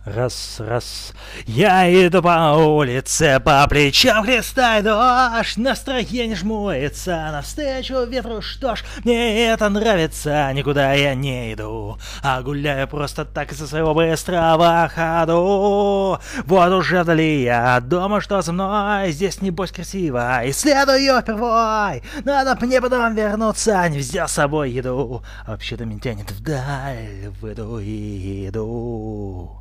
Раз, раз. Я иду по улице, по плечам хлестает дождь, настроение жмурится навстречу ветру, что ж, мне это нравится, никуда я не иду, а гуляю просто так из-за своего быстрого ходу. Вот уже вдали я дома, что за мной, здесь небось красиво, исследую впервой, надо мне потом вернуться, не взял с собой еду, а вообще-то меня тянет вдаль, выйду и иду.